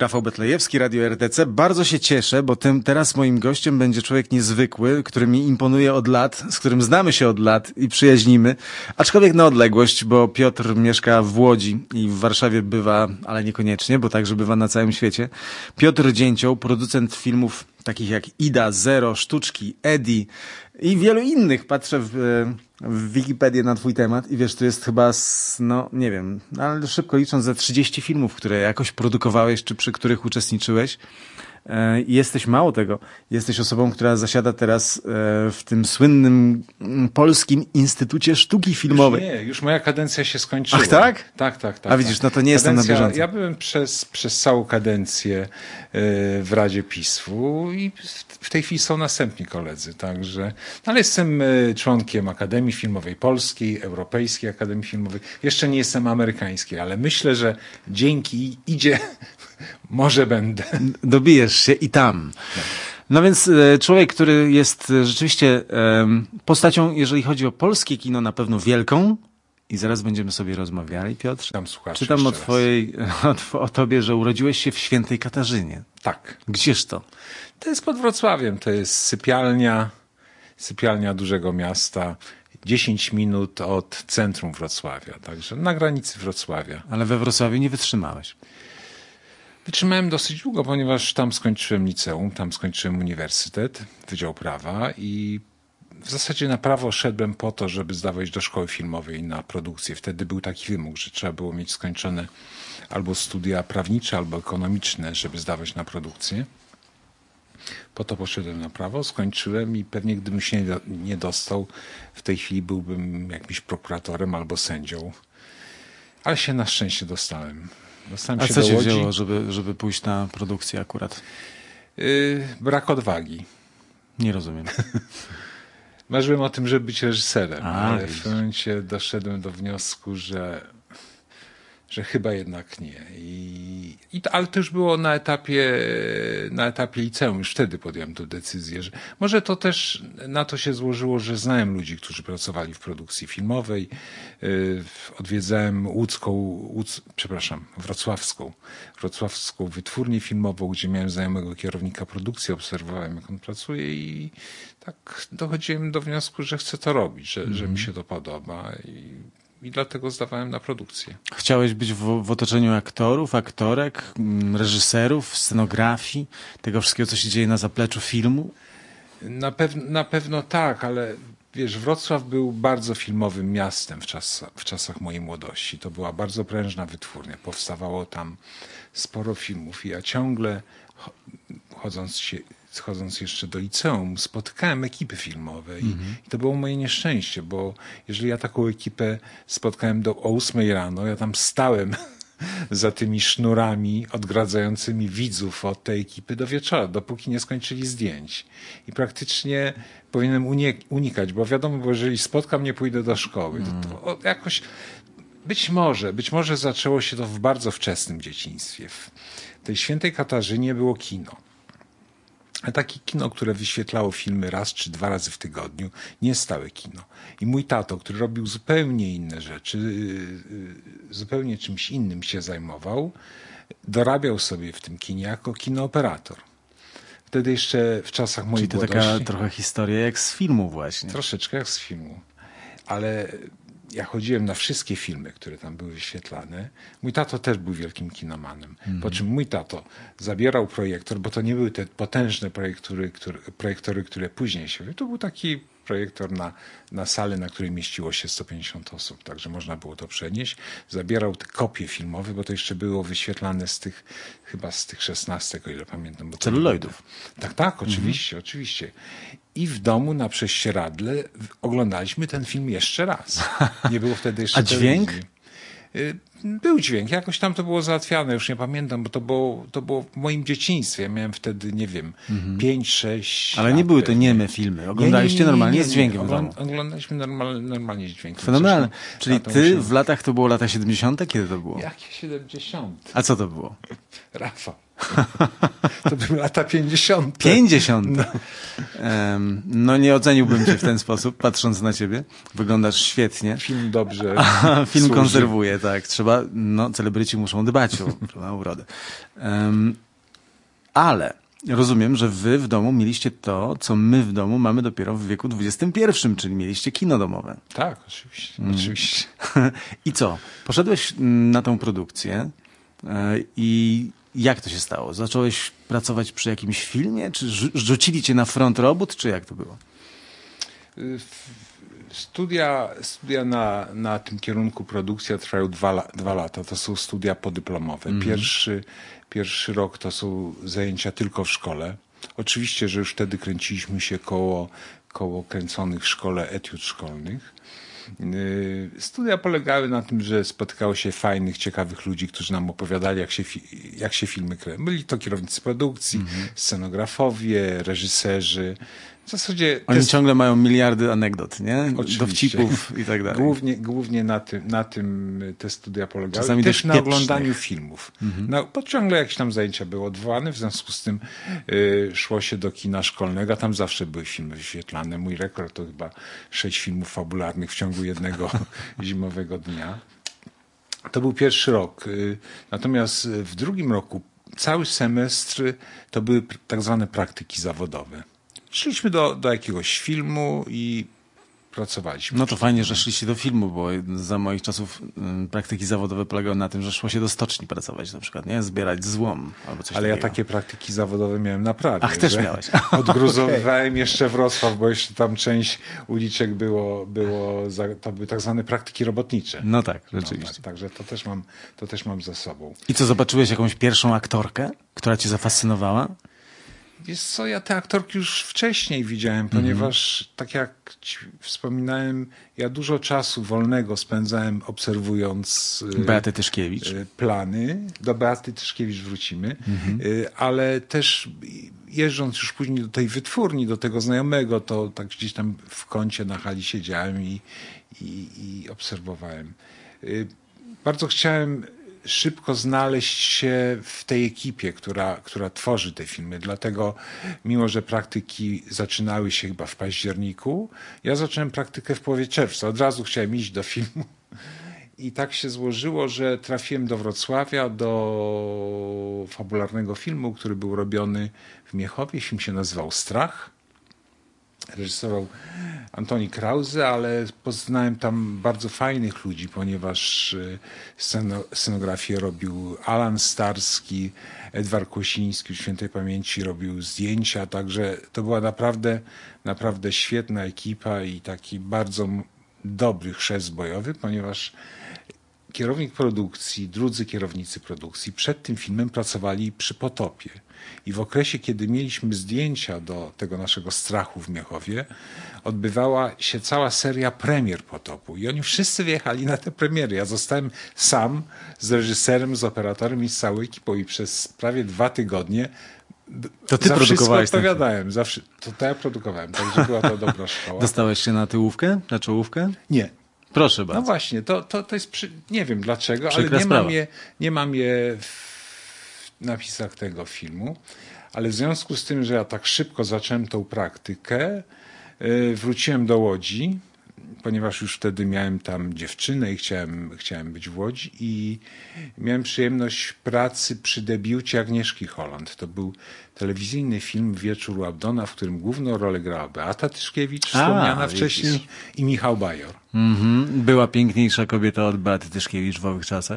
Rafał Betlejewski, Radio RTC. Bardzo się cieszę, bo teraz moim gościem będzie człowiek niezwykły, który mi imponuje od lat, z którym znamy się od lat i przyjaźnimy. Aczkolwiek na odległość, bo Piotr mieszka w Łodzi i w Warszawie bywa, ale niekoniecznie, bo także bywa na całym świecie. Piotr Dzięcioł, producent filmów takich jak Ida, Zero, Sztuczki, Eddie i wielu innych. Patrzę w Wikipedię na twój temat i wiesz, tu jest chyba, nie wiem, ale szybko licząc, za 30 filmów, które jakoś produkowałeś, czy przy których uczestniczyłeś. Jesteś, mało tego, jesteś osobą, która zasiada teraz w tym słynnym Polskim Instytucie Sztuki Filmowej. Już moja kadencja się skończyła. Ach, tak? Tak. A widzisz, no to nie jestem na bieżąco. Ja byłem przez całą kadencję w Radzie PiS-u i w tej chwili są następni koledzy, także, ale jestem członkiem Akademii Filmowej Polskiej, Europejskiej Akademii Filmowej. Jeszcze nie jestem amerykańskiej, ale myślę, że dzięki idzie, może będę. Dobijesz się i tam. No więc człowiek, który jest rzeczywiście postacią, jeżeli chodzi o polskie kino, na pewno wielką. I zaraz będziemy sobie rozmawiali, Piotr. Czytam o tobie, że urodziłeś się w Świętej Katarzynie. Tak. Gdzież to? To jest pod Wrocławiem. To jest sypialnia dużego miasta. 10 minut od centrum Wrocławia. Także na granicy Wrocławia. Ale we Wrocławiu nie wytrzymałeś. Wytrzymałem dosyć długo, ponieważ tam skończyłem liceum, tam skończyłem uniwersytet, Wydział Prawa i w zasadzie na prawo szedłem po to, żeby zdawać do szkoły filmowej na produkcję. Wtedy był taki wymóg, że trzeba było mieć skończone albo studia prawnicze, albo ekonomiczne, żeby zdawać na produkcję. Po to poszedłem na prawo, skończyłem i pewnie gdybym się nie dostał, w tej chwili byłbym jakimś prokuratorem albo sędzią. Ale się na szczęście dostałem. A co cię wzięło, żeby pójść na produkcję akurat? Brak odwagi. Nie rozumiem. Marzyłem o tym, żeby być reżyserem, ale w pewnym momencie doszedłem do wniosku, że chyba jednak nie. Ale to już było na etapie liceum. Już wtedy podjąłem tę decyzję, że może to też na to się złożyło, że znałem ludzi, którzy pracowali w produkcji filmowej. Odwiedzałem wrocławską wytwórnię filmową, gdzie miałem znajomego kierownika produkcji, obserwowałem, jak on pracuje i tak dochodziłem do wniosku, że chcę to robić, że mi się to podoba i dlatego zdawałem na produkcję. Chciałeś być w otoczeniu aktorów, aktorek, reżyserów, scenografii, tego wszystkiego, co się dzieje na zapleczu filmu? Na pewno tak, ale wiesz, Wrocław był bardzo filmowym miastem w czasach mojej młodości. To była bardzo prężna wytwórnia. Powstawało tam sporo filmów i ja ciągle, chodząc jeszcze do liceum, spotykałem ekipy filmowe i to było moje nieszczęście, bo jeżeli ja taką ekipę spotkałem o 8 rano, ja tam stałem za tymi sznurami odgradzającymi widzów od tej ekipy do wieczora, dopóki nie skończyli zdjęć. I praktycznie powinienem unikać, bo wiadomo, bo jeżeli spotkam, nie pójdę do szkoły. To jakoś być może zaczęło się to w bardzo wczesnym dzieciństwie. W tej Świętej Katarzynie było kino. A takie kino, które wyświetlało filmy raz czy 2 razy w tygodniu, nie stałe kino. I mój tato, który robił zupełnie inne rzeczy, zupełnie czymś innym się zajmował, dorabiał sobie w tym kinie jako kinooperator. Wtedy jeszcze w czasach mojej młodości... Czyli to taka trochę historia jak z filmu właśnie. Troszeczkę jak z filmu. Ale ja chodziłem na wszystkie filmy, które tam były wyświetlane. Mój tato też był wielkim kinomanem. Po czym mój tato zabierał projektor, bo to nie były te potężne projektory, które później się... To był taki projektor na salę, na której mieściło się 150 osób, także można było to przenieść. Zabierał te kopie filmowe, bo to jeszcze było wyświetlane chyba z tych 16, o ile pamiętam. Celuloidów. Tak, oczywiście. I w domu na prześcieradle oglądaliśmy ten film jeszcze raz. Nie było wtedy jeszcze A dźwięk? telewizji. Był dźwięk, jakoś tam to było załatwiane, już nie pamiętam, bo to było w moim dzieciństwie. Ja miałem wtedy, nie wiem, 5-6 Ale nie były to nieme filmy. Oglądaliście normalnie z dźwiękiem w domu. Oglądaliśmy normalnie z dźwiękiem. Fenomenalne. Czyli to było lata 70? Kiedy to było? Jakie 70? A co to było? Rafał. To były lata 50. 50. No nie oceniłbym cię w ten sposób, patrząc na ciebie. Wyglądasz świetnie. Film dobrze Film służy. konserwuje, tak. Trzeba, celebryci muszą dbać o urodę. Ale rozumiem, że wy w domu mieliście to, co my w domu mamy dopiero w wieku XXI, czyli mieliście kino domowe. Tak, oczywiście. Oczywiście. I co? Poszedłeś na tą produkcję i jak to się stało? Zacząłeś pracować przy jakimś filmie? Czy rzucili cię na front robót? Czy jak to było? Studia na tym kierunku produkcja trwają 2 lata. To są studia podyplomowe. Pierwszy rok to są zajęcia tylko w szkole. Oczywiście, że już wtedy kręciliśmy się koło kręconych w szkole etiud szkolnych. Studia polegały na tym, że spotkało się fajnych, ciekawych ludzi, którzy nam opowiadali, jak się filmy kręcą. Byli to kierownicy produkcji, scenografowie, reżyserzy. W zasadzie Oni ciągle mają miliardy anegdot, nie? Oczywiście. Dowcipów i tak dalej. Głównie na tym te studia polegały. Czasami też też na pieprznych. oglądaniu filmów. Bo ciągle jakieś tam zajęcia były odwołane, w związku z tym szło się do kina szkolnego, a tam zawsze były filmy wyświetlane. Mój rekord to chyba 6 filmów fabularnych w ciągu jednego zimowego dnia. To był pierwszy rok. Natomiast w drugim roku cały semestr to były tak zwane praktyki zawodowe. Szliśmy do jakiegoś filmu i pracowaliśmy. No to fajnie, że szliście do filmu, bo za moich czasów praktyki zawodowe polegały na tym, że szło się do stoczni pracować na przykład, nie? Zbierać złom albo coś Ale ja takiego. takie praktyki zawodowe miałem naprawdę. Ach, też miałeś. Odgruzowywałem jeszcze Wrocław, bo jeszcze tam część uliczek to były tak zwane praktyki robotnicze. No tak, rzeczywiście. Także to też mam za sobą. I co, zobaczyłeś jakąś pierwszą aktorkę, która cię zafascynowała? Wiesz co, ja te aktorki już wcześniej widziałem, ponieważ tak jak ci wspominałem, ja dużo czasu wolnego spędzałem obserwując Beatę Tyszkiewicz. plany. Do Beaty Tyszkiewicz wrócimy, ale też jeżdżąc już później do tej wytwórni, do tego znajomego, to tak gdzieś tam w kącie na hali siedziałem i obserwowałem. Bardzo chciałem szybko znaleźć się w tej ekipie, która tworzy te filmy. Dlatego, mimo że praktyki zaczynały się chyba w październiku, ja zacząłem praktykę w połowie czerwca. Od razu chciałem iść do filmu. I tak się złożyło, że trafiłem do Wrocławia, do fabularnego filmu, który był robiony w Miechowie. Film się nazywał Strach. Reżyserował Antoni Krause, ale poznałem tam bardzo fajnych ludzi, ponieważ scenografię robił Alan Starski, Edward Kłosiński, świętej pamięci, robił zdjęcia, także to była naprawdę świetna ekipa i taki bardzo dobry chrzest bojowy, ponieważ kierownik produkcji, drudzy kierownicy produkcji przed tym filmem pracowali przy Potopie. I w okresie, kiedy mieliśmy zdjęcia do tego naszego Strachu w Miechowie, odbywała się cała seria premier Potopu. I oni wszyscy wjechali na te premiery. Ja zostałem sam z reżyserem, z operatorem i z całą ekipą. I przez prawie 2 tygodnie To ty za produkowałeś wszystko odpowiadałem. To ja produkowałem. Także była to dobra szkoła. Dostałeś się na tyłówkę, na czołówkę? Nie. Proszę bardzo. No właśnie, to jest, nie wiem dlaczego, Przykra ale sprawa. nie mam je w napisach tego filmu, ale w związku z tym, że ja tak szybko zacząłem tą praktykę, wróciłem do Łodzi, ponieważ już wtedy miałem tam dziewczynę i chciałem być w Łodzi i miałem przyjemność pracy przy debiucie Agnieszki Holland. To był telewizyjny film Wieczór u Abdona, w którym główną rolę grała Beata Tyszkiewicz, wspomniana wcześniej, i Michał Bajor. Była piękniejsza kobieta od Beaty Tyszkiewicz w owych czasach?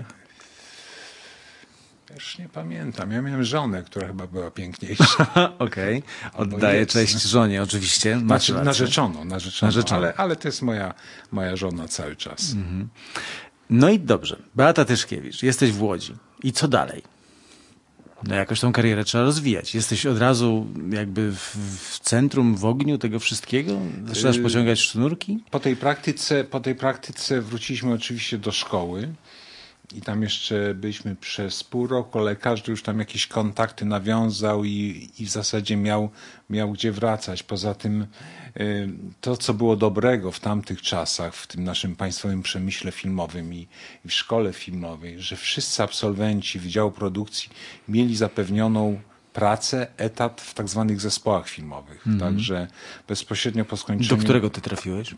Już nie pamiętam. Ja miałem żonę, która chyba była piękniejsza. Okej. Oddaję jest. cześć żonie, oczywiście. Masz Znaczy, rację. narzeczoną. Ale to jest moja żona cały czas. No i dobrze. Beata Tyszkiewicz, jesteś w Łodzi. I co dalej? No jakoś tą karierę trzeba rozwijać. Jesteś od razu jakby w centrum, w ogniu tego wszystkiego? Zaczynasz pociągać sznurki? Po tej praktyce wróciliśmy oczywiście do szkoły. I tam jeszcze byliśmy przez pół roku, ale każdy już tam jakieś kontakty nawiązał i w zasadzie miał gdzie wracać. Poza tym to, co było dobrego w tamtych czasach, w tym naszym państwowym przemyśle filmowym i w szkole filmowej, że wszyscy absolwenci Wydziału Produkcji mieli zapewnioną pracę, etat w tak zwanych zespołach filmowych. Także bezpośrednio po skończeniu... Do którego ty trafiłeś?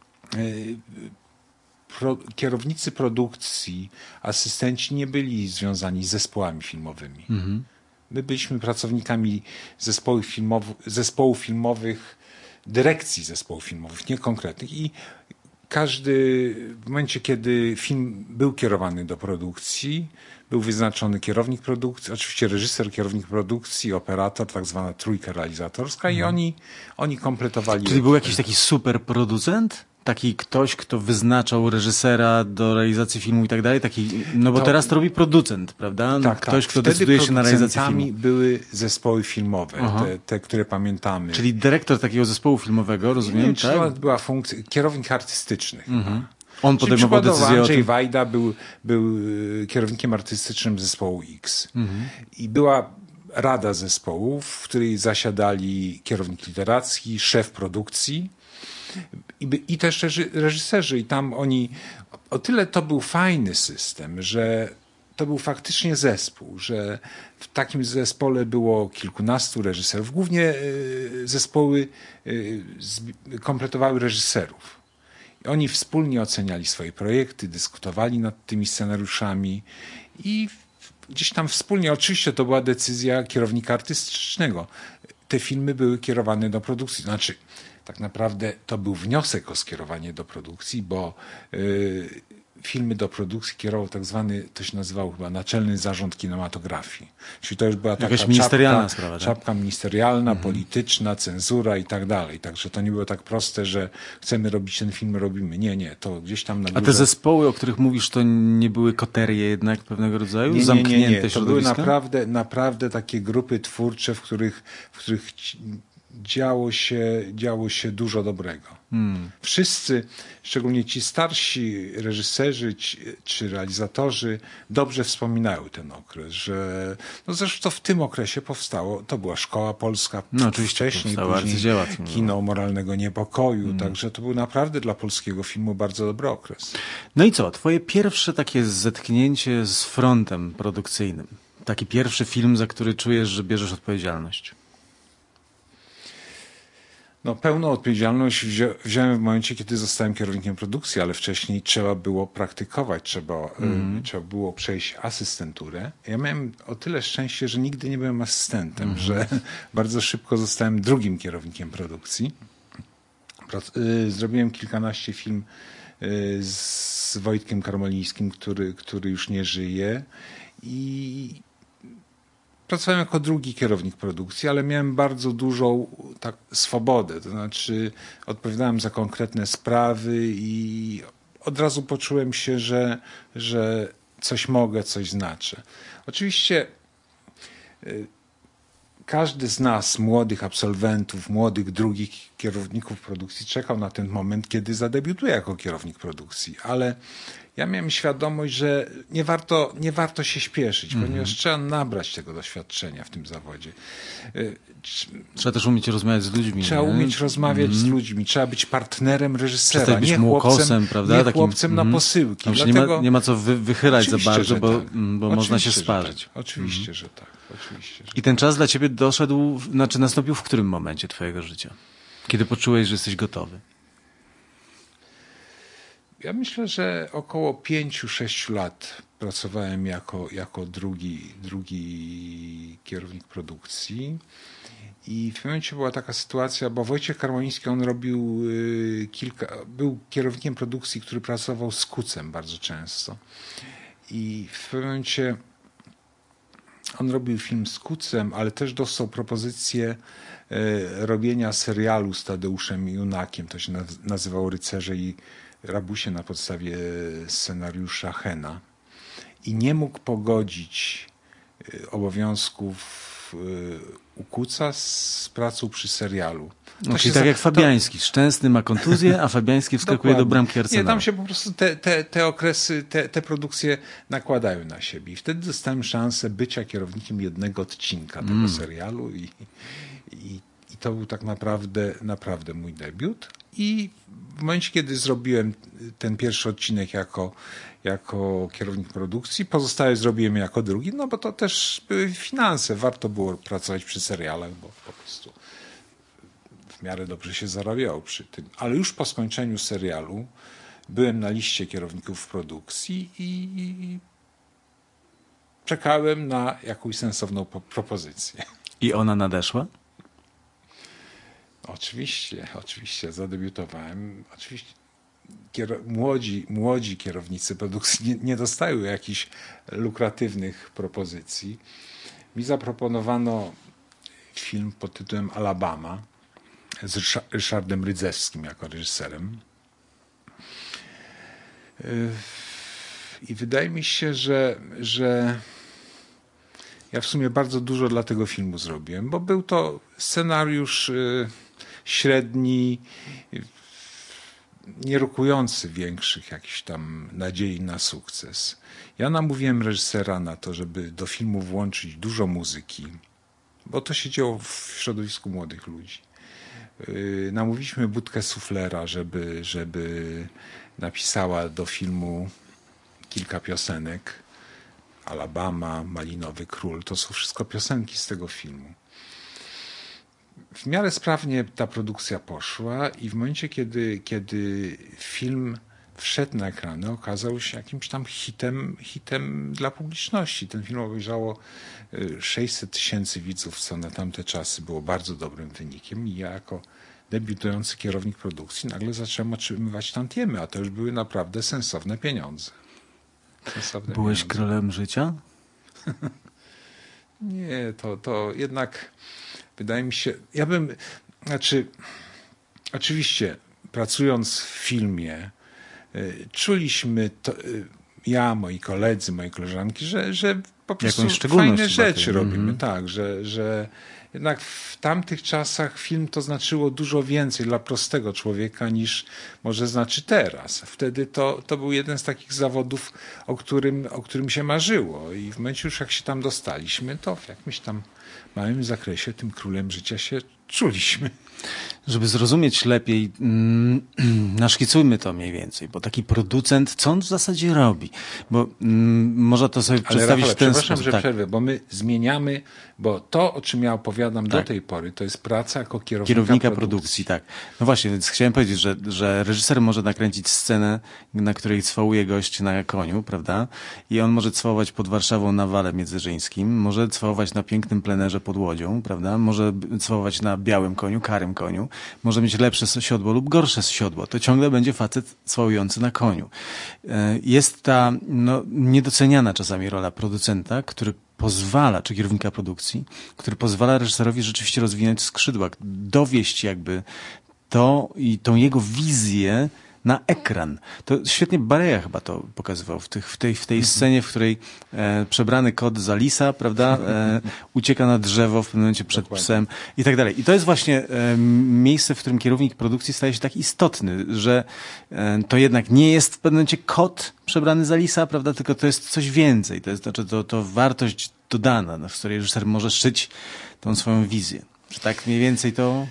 Kierownicy produkcji, asystenci nie byli związani z zespołami filmowymi. My byliśmy pracownikami zespołów filmowych, dyrekcji zespołów filmowych, nie konkretnych. I każdy, w momencie, kiedy film był kierowany do produkcji, był wyznaczony kierownik produkcji, oczywiście reżyser, kierownik produkcji, operator, tak zwana trójka realizatorska i oni kompletowali... Czyli był jakiś taki super producent? Taki ktoś, kto wyznaczał reżysera do realizacji filmu i tak dalej? Taki, no bo teraz to robi producent, prawda? Tak, ktoś, tak. kto Wtedy decyduje się na realizację filmu. producentami były zespoły filmowe, te, które pamiętamy. Czyli dyrektor takiego zespołu filmowego, rozumiem, Nie wiem, tak? czy była funkcja, kierownik artystyczny chyba. On podejmował decyzję o Andrzej tym... Wajda był kierownikiem artystycznym zespołu X. I była rada zespołu, w której zasiadali kierownik literacki, szef produkcji i też reżyserzy. I tam oni... O tyle to był fajny system, że to był faktycznie zespół, że w takim zespole było kilkunastu reżyserów. Głównie zespoły kompletowały reżyserów. Oni wspólnie oceniali swoje projekty, dyskutowali nad tymi scenariuszami i gdzieś tam wspólnie, oczywiście to była decyzja kierownika artystycznego. Te filmy były kierowane do produkcji. Znaczy, tak naprawdę to był wniosek o skierowanie do produkcji, bo filmy do produkcji kierował tak zwany, to się nazywało chyba Naczelny Zarząd Kinematografii. Czyli to już była taka jakaś ministerialna sprawa, tak? Czapka ministerialna, polityczna, cenzura i tak dalej. Także to nie było tak proste, że chcemy robić ten film, robimy. Nie, to gdzieś tam na górze... A te zespoły, o których mówisz, to nie były koterie jednak pewnego rodzaju? Zamknięte To były środowiska? naprawdę takie grupy twórcze, w których działo się dużo dobrego. Wszyscy, szczególnie ci starsi reżyserzy czy realizatorzy, dobrze wspominają ten okres, że no zresztą to w tym okresie powstało, to była Szkoła Polska, oczywiście wcześniej, powstały arcydzieła. Kino Moralnego Niepokoju, także to był naprawdę dla polskiego filmu bardzo dobry okres. No i co? Twoje pierwsze takie zetknięcie z frontem produkcyjnym. Taki pierwszy film, za który czujesz, że bierzesz odpowiedzialność. No, pełną odpowiedzialność wziąłem w momencie, kiedy zostałem kierownikiem produkcji, ale wcześniej trzeba było praktykować, trzeba było przejść asystenturę. Ja miałem o tyle szczęście, że nigdy nie byłem asystentem, że bardzo szybko zostałem drugim kierownikiem produkcji. Zrobiłem kilkanaście film z Wojtkiem Karmolińskim, który już nie żyje i pracowałem jako drugi kierownik produkcji, ale miałem bardzo dużą swobodę. To znaczy odpowiadałem za konkretne sprawy i od razu poczułem się, że coś mogę, coś znaczę. Oczywiście każdy z nas, młodych absolwentów, młodych drugich kierowników produkcji czekał na ten moment, kiedy zadebiutuje jako kierownik produkcji, ale ja miałem świadomość, że nie warto się śpieszyć, ponieważ trzeba nabrać tego doświadczenia w tym zawodzie. Trzeba też umieć rozmawiać z ludźmi. Trzeba umieć rozmawiać z ludźmi, trzeba być partnerem reżysera, przestać być nie młokosem, prawda? Nie chłopcem na posyłki. Dlatego... nie ma co wychylać za bardzo, bo tak. można się sparzyć. Tak. Oczywiście, że tak. I ten czas dla ciebie nastąpił w którym momencie twojego życia? Kiedy poczułeś, że jesteś gotowy? Ja myślę, że około 5-6 lat pracowałem jako drugi kierownik produkcji i w pewnym momencie była taka sytuacja, bo Wojciech Karmoliński, on był kierownikiem produkcji, który pracował z Kucem bardzo często i w pewnym momencie on robił film z Kucem, ale też dostał propozycję robienia serialu z Tadeuszem Junakiem, to się nazywało Rycerze i Rabusie na podstawie scenariusza Hena i nie mógł pogodzić obowiązków ukłóca z pracą przy serialu. Czyli tak jak Fabiański. Szczęsny ma kontuzję, a Fabiański wskakuje do bramki Arsenalu. Nie, tam się po prostu te okresy, te produkcje nakładają na siebie. I wtedy dostałem szansę bycia kierownikiem jednego odcinka tego serialu i to był tak naprawdę mój debiut. I w momencie, kiedy zrobiłem ten pierwszy odcinek jako kierownik produkcji, pozostałe zrobiłem jako drugi, no bo to też były finanse. Warto było pracować przy serialach, bo po prostu w miarę dobrze się zarabiało przy tym. Ale już po skończeniu serialu byłem na liście kierowników produkcji i czekałem na jakąś sensowną propozycję. I ona nadeszła? Oczywiście, zadebiutowałem. Oczywiście młodzi kierownicy produkcji nie dostają jakichś lukratywnych propozycji. Mi zaproponowano film pod tytułem Alabama z Ryszardem Rydzewskim jako reżyserem. I wydaje mi się, że ja w sumie bardzo dużo dla tego filmu zrobiłem, bo był to scenariusz średni, nie rokujący większych jakichś tam nadziei na sukces. Ja namówiłem reżysera na to, żeby do filmu włączyć dużo muzyki, bo to się działo w środowisku młodych ludzi. Namówiliśmy Budkę Suflera, żeby napisała do filmu kilka piosenek. Alabama, Malinowy Król, to są wszystko piosenki z tego filmu. W miarę sprawnie ta produkcja poszła i w momencie, kiedy film wszedł na ekrany, okazał się jakimś tam hitem dla publiczności. Ten film obejrzało 600 000 widzów, co na tamte czasy było bardzo dobrym wynikiem i ja jako debiutujący kierownik produkcji nagle zacząłem otrzymywać tantiemy, a to już były naprawdę sensowne pieniądze. Byłeś królem życia? Nie, to jednak wydaje mi się, oczywiście pracując w filmie, czuliśmy ja, moi koledzy, moje koleżanki, że po prostu fajne rzeczy robimy, tak, że jednak w tamtych czasach film to znaczyło dużo więcej dla prostego człowieka niż może znaczy teraz. Wtedy to był jeden z takich zawodów, o którym się marzyło i w momencie już jak się tam dostaliśmy, to w jakimś tam małym zakresie tym królem życia się czuliśmy. Żeby zrozumieć lepiej, naszkicujmy to mniej więcej, bo taki producent, co on w zasadzie robi? Bo można to sobie przedstawić w ten sposób. Przepraszam, że przerwę, bo my zmieniamy, bo to, o czym ja opowiadam do tej pory, to jest praca jako kierownika produkcji. Tak. No właśnie, więc chciałem powiedzieć, że reżyser może nakręcić scenę, na której cwałuje gość na koniu, prawda? I on może cwałować pod Warszawą na wale międzyżyńskim, może cwałować na pięknym plenerze pod Łodzią, prawda? Może cwałować na białym koniu, karym koniu. Może mieć lepsze siodło lub gorsze siodło. To ciągle będzie facet całujący na koniu. Jest ta niedoceniana czasami rola producenta, który pozwala, czy kierownika produkcji, który pozwala reżyserowi rzeczywiście rozwinąć skrzydła, dowieść jakby to i tą jego wizję na ekran. To świetnie Barea chyba to pokazywał w tej scenie, w której przebrany kot za lisa, prawda, ucieka na drzewo w pewnym momencie przed psem i tak dalej. I to jest właśnie miejsce, w którym kierownik produkcji staje się tak istotny, że to jednak nie jest w pewnym momencie kot przebrany za lisa, prawda, tylko to jest coś więcej. To jest to wartość dodana, w której reżyser może szyć tą swoją wizję. Czy tak mniej więcej to...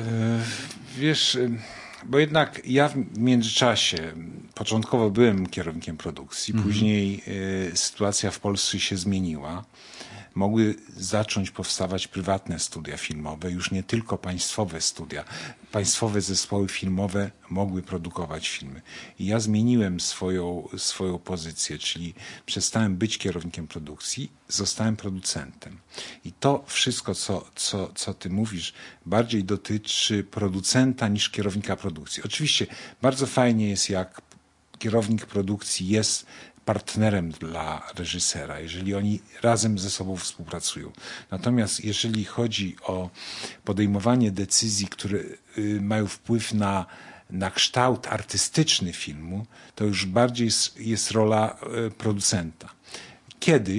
Wiesz... Bo jednak ja w międzyczasie, początkowo byłem kierownikiem produkcji, później sytuacja w Polsce się zmieniła. Mogły zacząć powstawać prywatne studia filmowe, już nie tylko państwowe studia. Państwowe zespoły filmowe mogły produkować filmy. I ja zmieniłem swoją pozycję, czyli przestałem być kierownikiem produkcji, zostałem producentem. I to wszystko, co ty mówisz, bardziej dotyczy producenta niż kierownika produkcji. Oczywiście bardzo fajnie jest, jak kierownik produkcji jest partnerem dla reżysera, jeżeli oni razem ze sobą współpracują. Natomiast jeżeli chodzi o podejmowanie decyzji, które mają wpływ na kształt artystyczny filmu, to już bardziej jest rola producenta. Kiedyś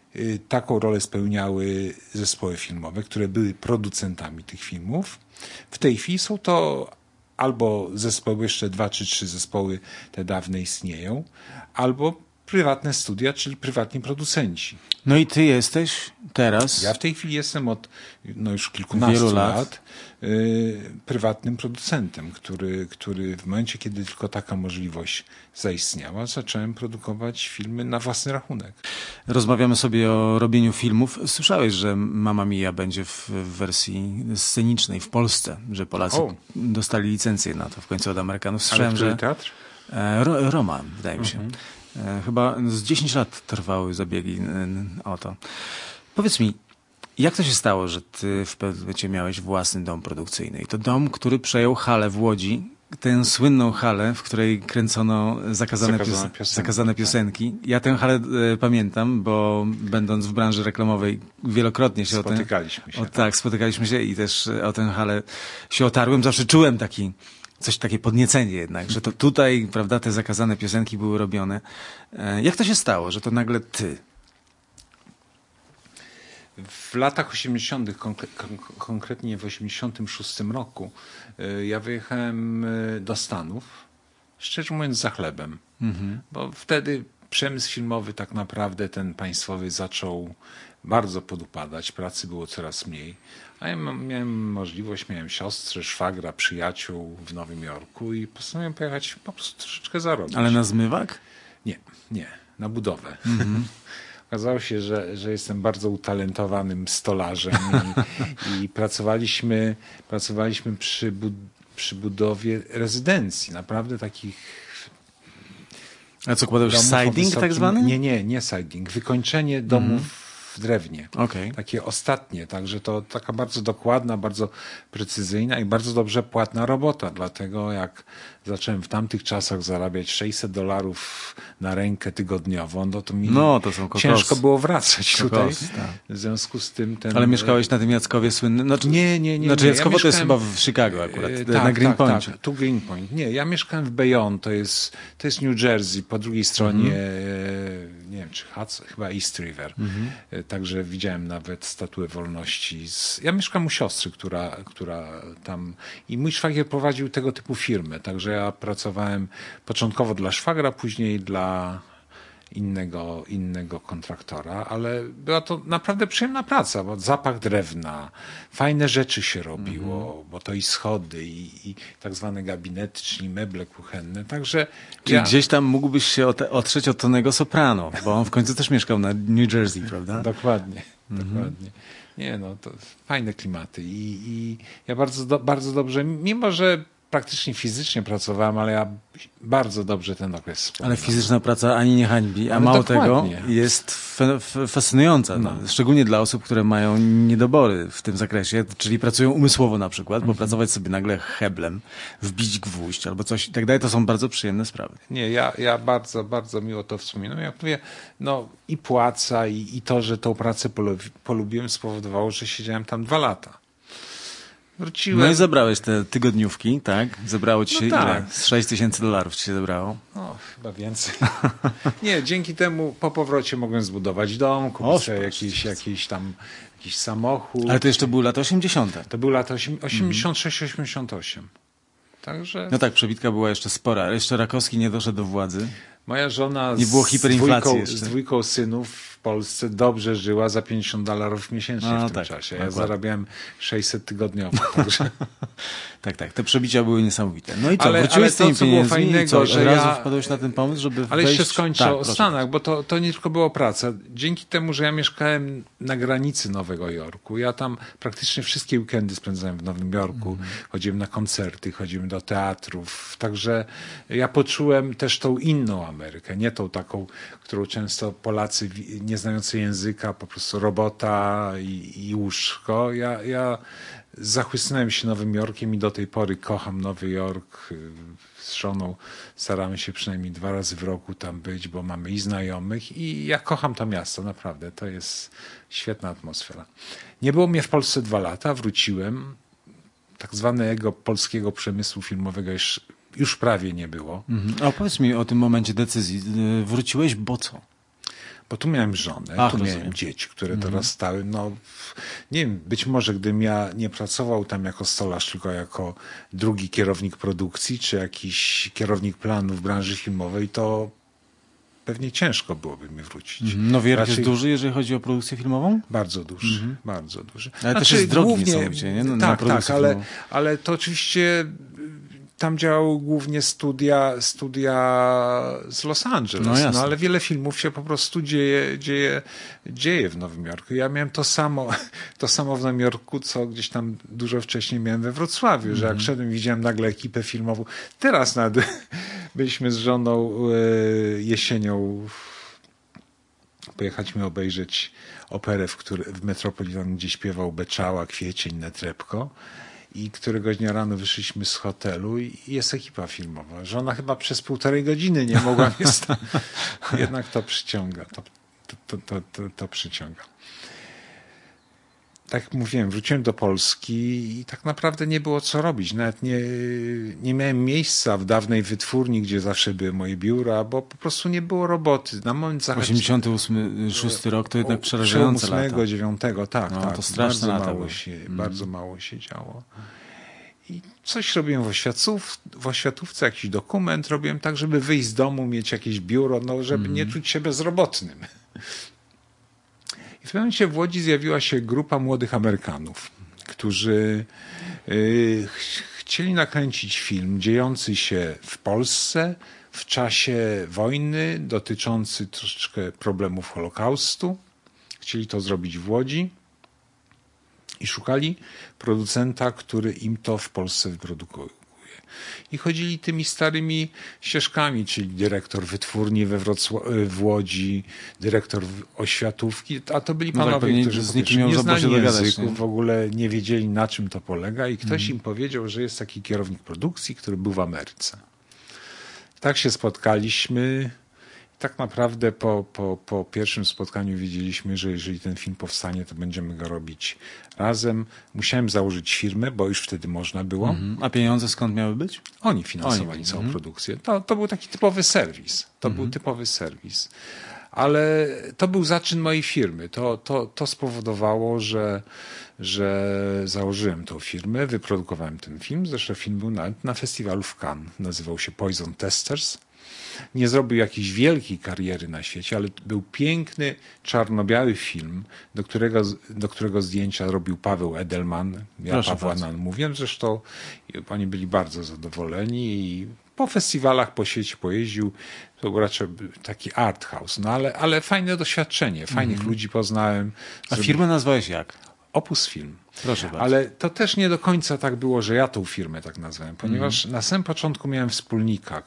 taką rolę spełniały zespoły filmowe, które były producentami tych filmów. W tej chwili są to albo zespoły, jeszcze 2 czy 3 zespoły te dawne istnieją, albo prywatne studia, czyli prywatni producenci. No i ty jesteś teraz... Ja w tej chwili jestem od już kilkunastu lat prywatnym producentem, który w momencie, kiedy tylko taka możliwość zaistniała, zacząłem produkować filmy na własny rachunek. Rozmawiamy sobie o robieniu filmów. Słyszałeś, że Mamma Mia będzie w wersji scenicznej w Polsce, że Polacy dostali licencję na to w końcu od Amerykanów. Słyszałem, że teatr? Roma, wydaje mi się. Chyba z 10 lat trwały zabiegi o to. Powiedz mi, jak to się stało, że ty w pewnym momencie miałeś własny dom produkcyjny? I to dom, który przejął halę w Łodzi, tę słynną halę, w której kręcono zakazane piosenki. Tak. Ja tę halę pamiętam, bo będąc w branży reklamowej wielokrotnie się spotykaliśmy się. Tak, spotykaliśmy się i też o tę halę się otarłem. Zawsze czułem takie podniecenie jednak, że to tutaj, prawda, te zakazane piosenki były robione. Jak to się stało, że to nagle ty? W latach 80., konkretnie w 86 roku, ja wyjechałem do Stanów, szczerze mówiąc za chlebem, bo wtedy przemysł filmowy tak naprawdę ten państwowy zaczął bardzo podupadać, pracy było coraz mniej, a ja miałem możliwość, miałem siostrę, szwagra, przyjaciół w Nowym Jorku i postanowiłem pojechać po prostu troszeczkę zarobić. Ale na zmywak? Nie, na budowę. Okazało się, że jestem bardzo utalentowanym stolarzem i pracowaliśmy przy budowie rezydencji, naprawdę takich. A co, kładłeś siding tak zwany? Nie siding. Wykończenie domów w drewnie. Okay. Takie ostatnie. Także to taka bardzo dokładna, bardzo precyzyjna i bardzo dobrze płatna robota. Dlatego jak zacząłem w tamtych czasach zarabiać $600 na rękę tygodniowo, no to mi to są ciężko było wracać tutaj. W związku z tym Ale mieszkałeś na tym Jackowie słynnym? Nie. Znaczy Jackowo to jest chyba w Chicago akurat, na Greenpoint. Tak, tu Greenpoint. Nie, ja mieszkałem w Bayonne, to jest New Jersey, po drugiej stronie, nie wiem czy Hudson, chyba East River. Także widziałem nawet Statuę Wolności. Ja mieszkam u siostry, która tam... I mój szwagier prowadził tego typu firmę, także ja pracowałem początkowo dla szwagra, później dla innego kontraktora, ale była to naprawdę przyjemna praca, bo zapach drewna, fajne rzeczy się robiło, bo to i schody, i tak zwane gabinety, czyli meble kuchenne, także... Czyli gdzieś tam mógłbyś się otrzeć od Tonego Soprano, bo on w końcu też mieszkał na New Jersey, prawda? Dokładnie. Nie, to fajne klimaty i ja bardzo dobrze, mimo że praktycznie fizycznie pracowałem, ale ja bardzo dobrze ten okres wspominam. Ale fizyczna praca ani nie hańbi, a mało tego jest fascynująca. Szczególnie dla osób, które mają niedobory w tym zakresie, czyli pracują umysłowo na przykład, bo pracować sobie nagle heblem, wbić gwóźdź albo coś i tak dalej, to są bardzo przyjemne sprawy. Nie, ja bardzo, bardzo miło to wspominam. Jak mówię, i płaca i to, że tą pracę polubiłem, spowodowało, że siedziałem tam 2 lata. Wróciłem. No i zebrałeś te tygodniówki, tak? Zebrało ci się ile? Z $6,000 ci się zebrało? Chyba więcej. Nie, dzięki temu po powrocie mogłem zbudować dom, kupić sobie jakiś samochód. Ale to jeszcze były lata 80. To były lata 86-88. Także... No tak, przebitka była jeszcze spora. Jeszcze Rakowski nie doszedł do władzy. Moja żona nie było hiperinflacji z 2 synów w Polsce dobrze żyła za $50 miesięcznie w tym czasie. Ja zarabiałem 600 tygodniowo. Także... tak, te przebicia były niesamowite. No i co, wróciłeś z tymi pieniędzmi fajnego, że razu wpadłeś na ten pomysł, żeby Ale jeszcze skończę o Stanach, bo to nie tylko była praca. Dzięki temu, że ja mieszkałem na granicy Nowego Jorku, ja tam praktycznie wszystkie weekendy spędzałem w Nowym Jorku. Chodziłem na koncerty, chodziłem do teatrów. Także ja poczułem też tą inną Amerykę, nie tą taką, którą często Polacy nie znający języka, po prostu robota i łóżko. Ja zachłysnąłem się Nowym Jorkiem i do tej pory kocham Nowy Jork. Z żoną staramy się przynajmniej 2 razy w roku tam być, bo mamy i znajomych i ja kocham to miasto, naprawdę. To jest świetna atmosfera. Nie było mnie w Polsce 2 lata, wróciłem. Tak zwanego polskiego przemysłu filmowego już prawie nie było. A opowiedz mi o tym momencie decyzji. Wróciłeś, bo co? Bo tu miałem żonę, tu miałem dzieci, które dorastały. No, nie wiem, być może gdybym ja nie pracował tam jako stolarz, tylko jako drugi kierownik produkcji, czy jakiś kierownik planu w branży filmowej, to pewnie ciężko byłoby mi wrócić. Nowy Jork jest duży, jeżeli chodzi o produkcję filmową? Bardzo duży, bardzo duży. Ale też jest drogi niesamowicie, nie? Tak, ale to oczywiście tam działały głównie studia z Los Angeles, no ale wiele filmów się po prostu dzieje w Nowym Jorku. Ja miałem to samo w Nowym Jorku, co gdzieś tam dużo wcześniej miałem we Wrocławiu, że jak szedłem i widziałem nagle ekipę filmową. Teraz nawet byliśmy z żoną jesienią, pojechaliśmy obejrzeć operę, w Metropolitan, gdzie śpiewał Beczała, Kwiecień, Netrebko. I któregoś dnia rano wyszliśmy z hotelu i jest ekipa filmowa. Żona chyba przez 1,5 godziny nie mogła mnie Jednak to przyciąga. To przyciąga. Tak jak mówiłem, wróciłem do Polski i tak naprawdę nie było co robić. Nawet nie miałem miejsca w dawnej wytwórni, gdzie zawsze były moje biura, bo po prostu nie było roboty. Na moment 86 rok to jednak przerażające lata. 8, 9, tak. To straszne lata. Bardzo mało się działo. I coś robiłem w oświatówce, jakiś dokument robiłem tak, żeby wyjść z domu, mieć jakieś biuro, żeby nie czuć się bezrobotnym. I w pewnym momencie w Łodzi zjawiła się grupa młodych Amerykanów, którzy chcieli nakręcić film dziejący się w Polsce w czasie wojny, dotyczący troszeczkę problemów Holokaustu. Chcieli to zrobić w Łodzi i szukali producenta, który im to w Polsce wyprodukuje. I chodzili tymi starymi ścieżkami, czyli dyrektor wytwórni w Łodzi, dyrektor oświatówki, a to byli panowie, którzy nie znali języków, w ogóle nie wiedzieli, na czym to polega i ktoś im powiedział, że jest taki kierownik produkcji, który był w Ameryce. Tak się spotkaliśmy. Tak naprawdę po pierwszym spotkaniu wiedzieliśmy, że jeżeli ten film powstanie, to będziemy go robić razem. Musiałem założyć firmę, bo już wtedy można było. A pieniądze skąd miały być? Oni finansowali całą produkcję. To był taki typowy serwis. Był typowy serwis. Ale to był zaczyn mojej firmy. To spowodowało, że założyłem tą firmę, wyprodukowałem ten film. Zresztą film był nawet na festiwalu w Cannes. Nazywał się Poison Testers. Nie zrobił jakiejś wielkiej kariery na świecie, ale był piękny, czarno-biały film, do którego zdjęcia robił Paweł Edelman. Ja Pawła namówiłem, zresztą oni byli bardzo zadowoleni i po festiwalach po świecie pojeździł. To był raczej taki art house, ale fajne doświadczenie, fajnych ludzi poznałem. A firmę nazwałeś jak? Opus Film. Proszę bardzo. Ale to też nie do końca tak było, że ja tą firmę tak nazwałem, ponieważ na samym początku miałem wspólnika,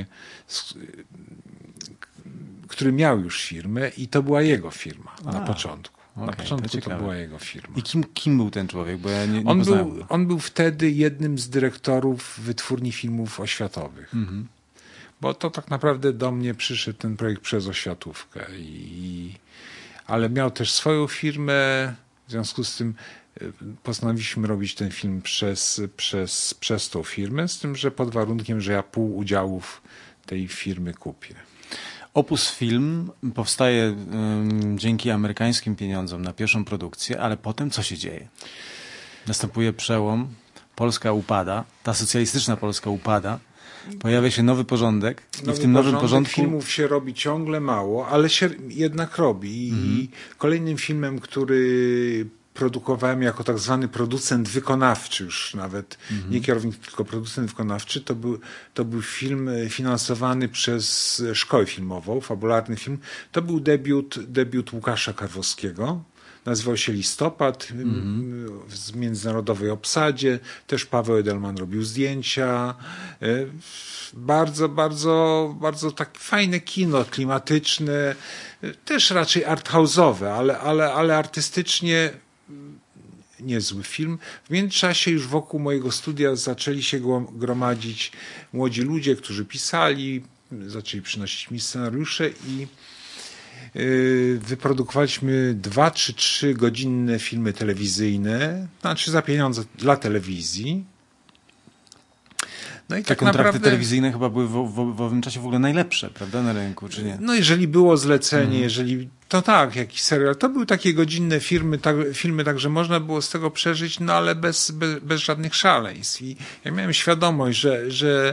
który miał już firmę i to była jego firma na początku. Na początku to była jego firma. I kim był ten człowiek? Bo ja nie poznałem. On był wtedy jednym z dyrektorów wytwórni filmów oświatowych. Bo to tak naprawdę do mnie przyszedł ten projekt przez oświatówkę. Ale miał też swoją firmę, w związku z tym postanowiliśmy robić ten film przez tą firmę, z tym, że pod warunkiem, że ja pół udziałów tej firmy kupię. Opus Film powstaje dzięki amerykańskim pieniądzom na pierwszą produkcję, ale potem co się dzieje? Następuje przełom, Polska upada, ta socjalistyczna Polska upada, pojawia się nowy porządek i w tym nowym porządku filmów się robi ciągle mało, ale się jednak robi. I kolejnym filmem, który produkowałem jako tak zwany producent wykonawczy, już nawet nie kierownik, tylko producent wykonawczy, to był film finansowany przez szkołę filmową, fabularny film. To był debiut Łukasza Karwowskiego. Nazywał się Listopad, w międzynarodowej obsadzie. Też Paweł Edelman robił zdjęcia. Bardzo, bardzo, bardzo tak fajne kino, klimatyczne. Też raczej arthouse'owe, ale artystycznie niezły film. W międzyczasie już wokół mojego studia zaczęli się gromadzić młodzi ludzie, którzy pisali, zaczęli przynosić mi scenariusze i wyprodukowaliśmy 2 czy 3 godzinne filmy telewizyjne, znaczy za pieniądze dla telewizji. No i Te tak kontrakty naprawdę telewizyjne chyba były w owym czasie w ogóle najlepsze, prawda, na rynku, czy nie? No jeżeli było zlecenie, jeżeli to tak, jakiś serial, to były takie godzinne filmy, także można było z tego przeżyć, no ale bez żadnych szaleństw. I ja miałem świadomość, że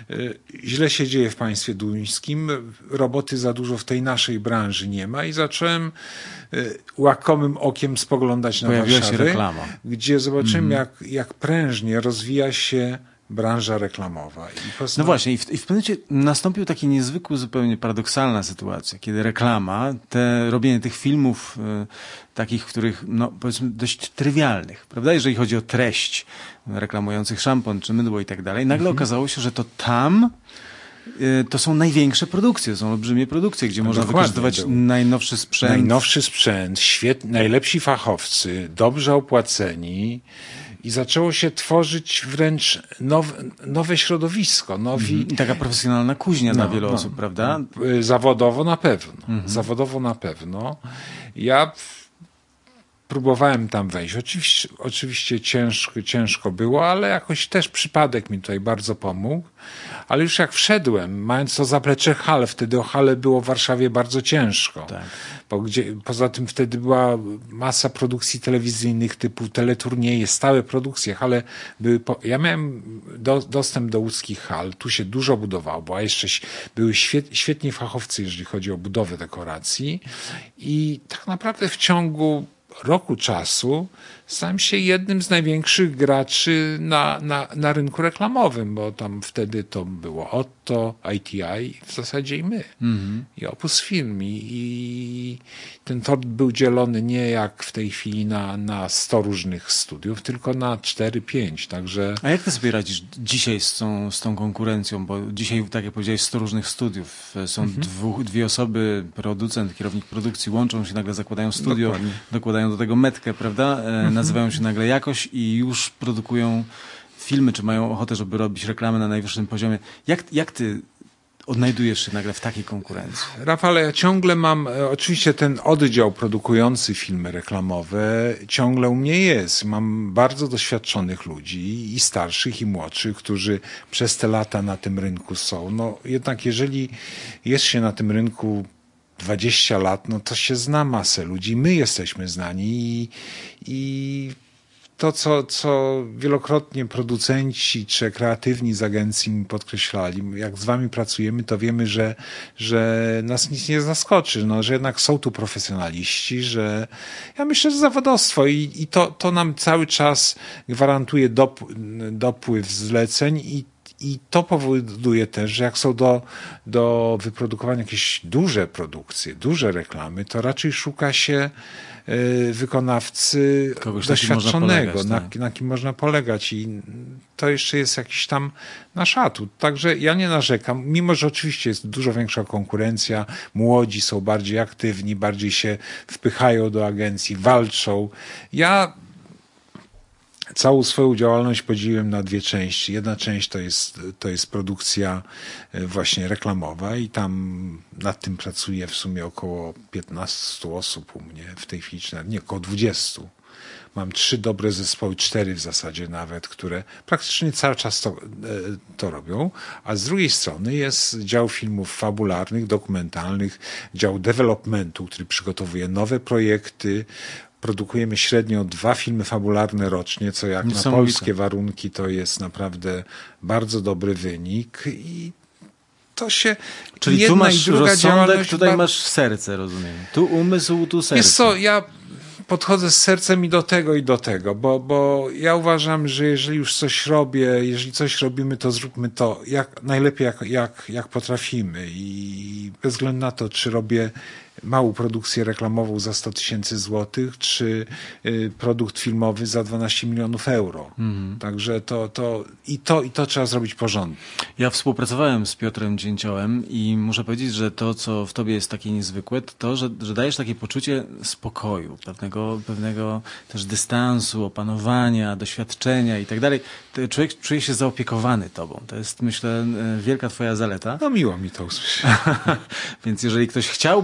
źle się dzieje w państwie duńskim, roboty za dużo w tej naszej branży nie ma i zacząłem łakomym okiem spoglądać na Pojawiła się Warszawę, reklama. gdzie zobaczyłem, jak prężnie rozwija się branża reklamowa. No właśnie, i w pewnym momencie nastąpił taki niezwykły, zupełnie paradoksalna sytuacja, kiedy reklama, robienie tych filmów takich, w których, no powiedzmy, dość trywialnych, prawda, jeżeli chodzi o treść, reklamujących szampon czy mydło i tak dalej, nagle okazało się, że to tam to są największe produkcje, są olbrzymie produkcje, gdzie można wykorzystywać najnowszy sprzęt. Najnowszy sprzęt, najlepsi fachowcy, dobrze opłaceni. I zaczęło się tworzyć wręcz nowe środowisko. I taka profesjonalna kuźnia dla wielu osób, prawda? Zawodowo na pewno. Zawodowo na pewno. Ja próbowałem tam wejść. Oczywiście ciężko było, ale jakoś też przypadek mi tutaj bardzo pomógł. Ale już jak wszedłem, mając to zaplecze hal, wtedy o hale było w Warszawie bardzo ciężko. Tak. Poza tym wtedy była masa produkcji telewizyjnych typu teleturnieje, stałe produkcje, hale były. Ja miałem dostęp do łódzkich hal, tu się dużo budowało, bo jeszcze były świetni fachowcy, jeżeli chodzi o budowę dekoracji i tak naprawdę w ciągu roku czasu stałem się jednym z największych graczy na rynku reklamowym, bo tam wtedy to było Otto, ITI, w zasadzie i my. I Opus Film. I ten tort był dzielony nie jak w tej chwili na 100 różnych studiów, tylko na 4-5. Także... A jak ty sobie radzisz dzisiaj z tą konkurencją? Bo dzisiaj, tak jak powiedziałeś, 100 różnych studiów. Są dwie osoby, producent, kierownik produkcji, łączą się, nagle zakładają studio, dokładają do tego metkę, prawda? Nazywają się nagle Jakoś i już produkują filmy, czy mają ochotę, żeby robić reklamy na najwyższym poziomie. Jak ty odnajdujesz się nagle w takiej konkurencji? Rafale, ja ciągle mam, oczywiście ten oddział produkujący filmy reklamowe ciągle u mnie jest. Mam bardzo doświadczonych ludzi, i starszych, i młodszych, którzy przez te lata na tym rynku są. No jednak jeżeli jest się na tym rynku 20 lat, no to się zna masę ludzi. My jesteśmy znani i to, co wielokrotnie producenci czy kreatywni z agencji mi podkreślali, jak z wami pracujemy, to wiemy, że nas nic nie zaskoczy, no, że jednak są tu profesjonaliści, że ja myślę, że zawodowstwo i to nam cały czas gwarantuje dopływ zleceń i to powoduje też, że jak są do wyprodukowania jakieś duże produkcje, duże reklamy, to raczej szuka się wykonawcy kogoś doświadczonego, na kim można polegać i to jeszcze jest jakiś tam nasz atut. Także ja nie narzekam, mimo że oczywiście jest dużo większa konkurencja, młodzi są bardziej aktywni, bardziej się wpychają do agencji, walczą. Ja całą swoją działalność podzieliłem na dwie części. Jedna część to jest produkcja właśnie reklamowa i tam nad tym pracuje w sumie około 15 osób u mnie w tej chwili, nie, około 20. Mam 3 dobre zespoły, 4 w zasadzie nawet, które praktycznie cały czas to robią. A z drugiej strony jest dział filmów fabularnych, dokumentalnych, dział developmentu, który przygotowuje nowe projekty. Produkujemy średnio 2 filmy fabularne rocznie, co jak na polskie warunki to jest naprawdę bardzo dobry wynik i to się... Czyli tu masz rozsądek, tutaj masz serce, rozumiem. Tu umysł, tu serce. Wiesz co, ja podchodzę z sercem i do tego, bo ja uważam, że jeżeli już coś robię, jeżeli coś robimy, to zróbmy to najlepiej jak potrafimy i bez względu na to, czy robię małą produkcję reklamową za 100 000 złotych, czy produkt filmowy za 12 milionów euro. Także to trzeba zrobić porządnie. Ja współpracowałem z Piotrem Dzięciołem i muszę powiedzieć, że to, co w tobie jest takie niezwykłe, to że dajesz takie poczucie spokoju, pewnego też dystansu, opanowania, doświadczenia i tak dalej. Człowiek czuje się zaopiekowany tobą. To jest, myślę, wielka twoja zaleta. No miło mi to usłyszeć. Więc jeżeli ktoś chciałby spróbować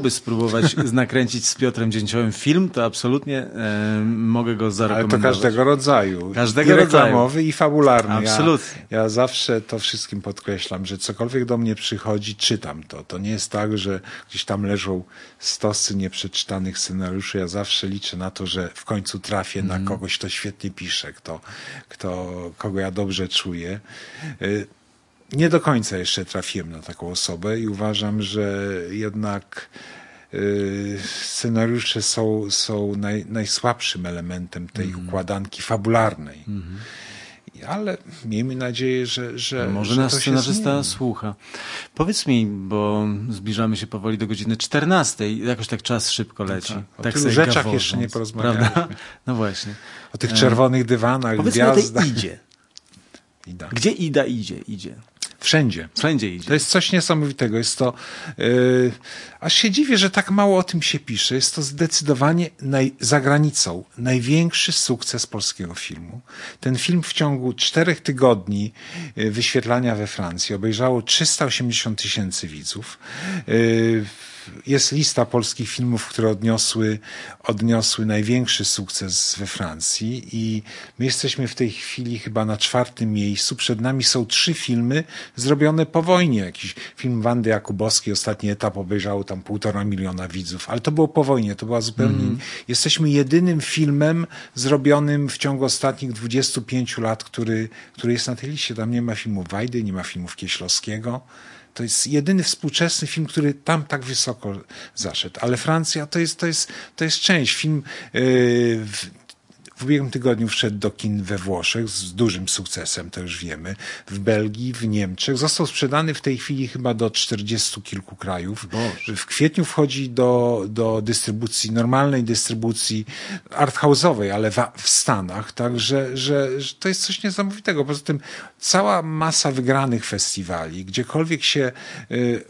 spróbować nakręcić z Piotrem Dzięciołem film, to absolutnie mogę go Ale zarekomendować. to każdego rodzaju. Każdego I rodzaju. reklamowy, i fabularny. Absolutnie. Ja zawsze to wszystkim podkreślam, że cokolwiek do mnie przychodzi, czytam to. To nie jest tak, że gdzieś tam leżą stosy nieprzeczytanych scenariuszy. Ja zawsze liczę na to, że w końcu trafię na kogoś, kto świetnie pisze, kogo ja dobrze czuję. Nie do końca jeszcze trafiłem na taką osobę i uważam, że jednak scenariusze są najsłabszym elementem tej układanki fabularnej. Ale miejmy nadzieję, że Może że nas to się scenarzysta zmieni. słucha. Powiedz mi, bo zbliżamy się powoli do godziny 14. Jakoś tak czas szybko leci. O Tak tylu sobie rzeczach gaworząc, jeszcze nie porozmawialiśmy. prawda? No właśnie. O tych czerwonych dywanach, Powiedz mi o tej gwiazdach. Idzie. Ida. Gdzie Ida idzie? Wszędzie. Wszędzie idzie. To jest coś niesamowitego. Jest to, aż się dziwię, że tak mało o tym się pisze. Jest to zdecydowanie za granicą największy sukces polskiego filmu. Ten film w ciągu 4 tygodni wyświetlania we Francji obejrzało 380 000 widzów. Jest lista polskich filmów, które odniosły największy sukces we Francji i my jesteśmy w tej chwili chyba na 4. miejscu. Przed nami są 3 filmy zrobione po wojnie. Jakiś film Wandy Jakubowskiej, ostatni etap obejrzało tam 1,5 miliona widzów, ale to było po wojnie, to była zupełnie... Jesteśmy jedynym filmem zrobionym w ciągu ostatnich 25 lat, który jest na tej liście. Tam nie ma filmów Wajdy, nie ma filmów Kieślowskiego. To jest jedyny współczesny film, który tam tak wysoko zaszedł. Ale Francja to jest część. Film w ubiegłym tygodniu wszedł do kin we Włoszech z dużym sukcesem, to już wiemy. W Belgii, w Niemczech. Został sprzedany w tej chwili chyba do 40 kilku krajów. Boże. W kwietniu wchodzi do dystrybucji, normalnej dystrybucji arthouse'owej, ale w Stanach. Także że to jest coś niesamowitego. Poza tym cała masa wygranych festiwali, gdziekolwiek się